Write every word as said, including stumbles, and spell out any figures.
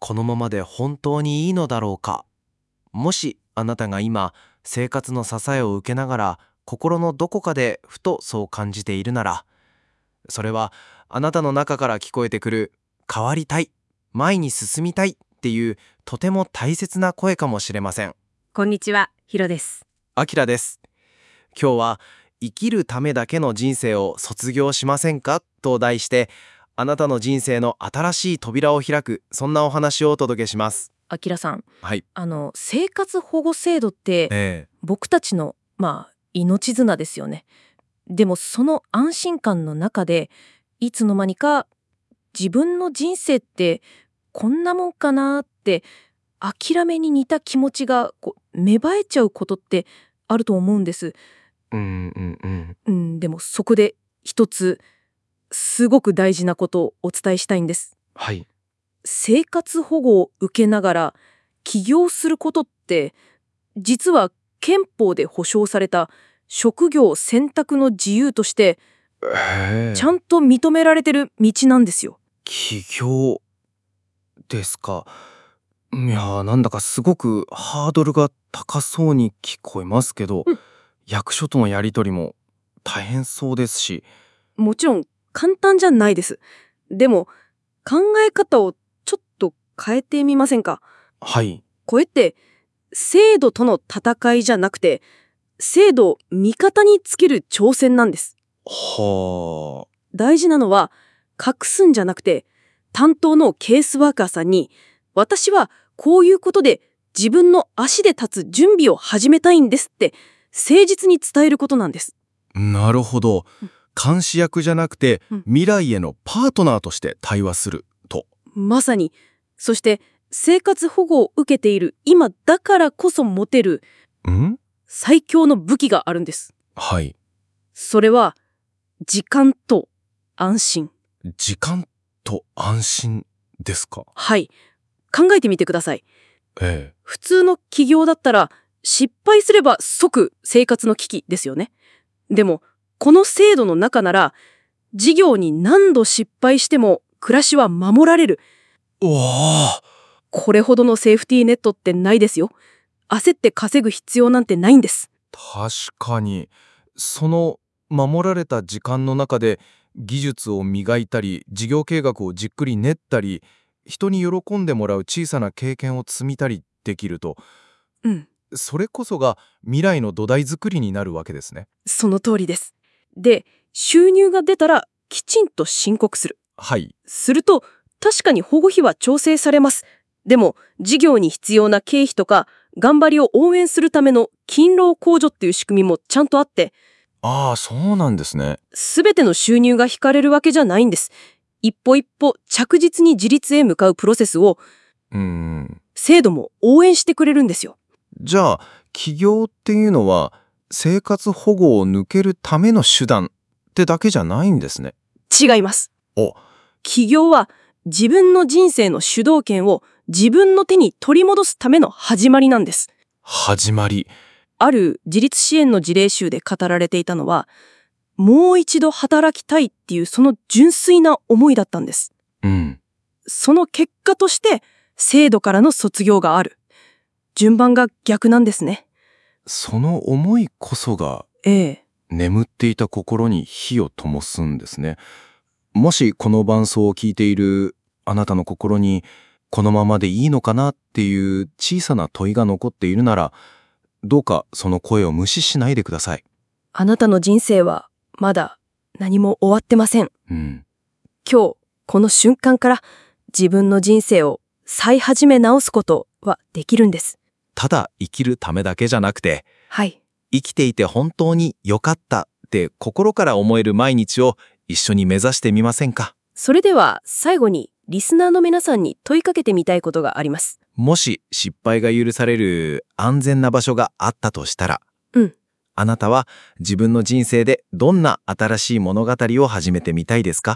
このままで本当にいいのだろうか。もしあなたが今生活の支えを受けながら心のどこかでふとそう感じているなら、それはあなたの中から聞こえてくる変わりたい、前に進みたいっていうとても大切な声かもしれません。 こんにちは、ヒロです。 あきらです。今日は生きるためだけの人生を卒業しませんかと題して、あなたの人生の新しい扉を開く、そんなお話をお届けします。 あきらさん、 はい。 あの生活保護制度ってえ僕たちのまあ命綱ですよね。でもその安心感の中でいつの間にか自分の人生ってこんなもんかなって諦めに似た気持ちがこう芽生えちゃうことってあると思うんです。 えうんうんうん。 うん、でもそこで一つすごく大事なことをお伝えしたいんです。 はい。 生活保護を受けながら起業することって実は憲法で保障された職業選択の自由としてええちゃんと認められてる道なんですよ。 起業ですか。いやー、なんだかすごくハードルが高そうに聞こえますけど、 うん役所とのやり取りも大変そうですし。 もちろん簡単じゃないです。でも考え方をちょっと変えてみませんか。 はい。 これって制度との戦いじゃなくて制度を味方につける挑戦なんです。 はあ。 大事なのは隠すんじゃなくて担当のケースワーカーさんに私はこういうことで自分の足で立つ準備を始めたいんですって誠実に伝えることなんです。 なるほど。監視役じゃなくて、 うん未来へのパートナーとして対話すると。 まさに。そして生活保護を受けている今だからこそ持てるん最強の武器があるんです。 はい。 それは時間と安心。 時間と安心ですか。 はい。考えてみてください。 ええ。 普通の起業だったら失敗すれば即生活の危機ですよね。でもこの制度の中なら事業に何度失敗しても暮らしは守られる。 うわあ。 これほどのセーフティーネットってないですよ。焦って稼ぐ必要なんてないんです。 確かに、その守られた時間の中で技術を磨いたり、事業計画をじっくり練ったり、人に喜んでもらう小さな経験を積みたりできると、 うん、 それこそが未来の土台作りになるわけですね。 その通りです。で、収入が出たらきちんと申告する。 はい。 すると確かに保護費は調整されます。でも事業に必要な経費とか頑張りを応援するための勤労控除っていう仕組みもちゃんとあって、 ああ、そうなんですね。 すべての収入が引かれるわけじゃないんです。一歩一歩着実に自立へ向かうプロセスをうーん。 制度も応援してくれるんですよ。 じゃあ、起業っていうのは生活保護を抜けるための手段ってだけじゃないんですね。 違います。 お、 起業は自分の人生の主導権を自分の手に取り戻すための始まりなんです。 始まり。 ある自立支援の事例集で語られていたのは、もう一度働きたいっていうその純粋な思いだったんです。 うん。 その結果として制度からの卒業がある。順番が逆なんですね。 その思いこそがええ。 眠っていた心に火を灯すんですね。もしこの伴奏を聞いているあなたの心にこのままでいいのかなっていう小さな問いが残っているなら、どうかその声を無視しないでください。 あなたの人生はまだ何も終わってません。 うん。 今日この瞬間から自分の人生を再始め直すことはできるんです。 ただ生きるためだけじゃなくて、 はい。 生きていて本当に良かったって心から思える毎日を一緒に目指してみませんか。 それでは最後にリスナーの皆さんに問いかけてみたいことがあります。 もし失敗が許される安全な場所があったとしたら、 うん。 あなたは自分の人生でどんな新しい物語を始めてみたいですか？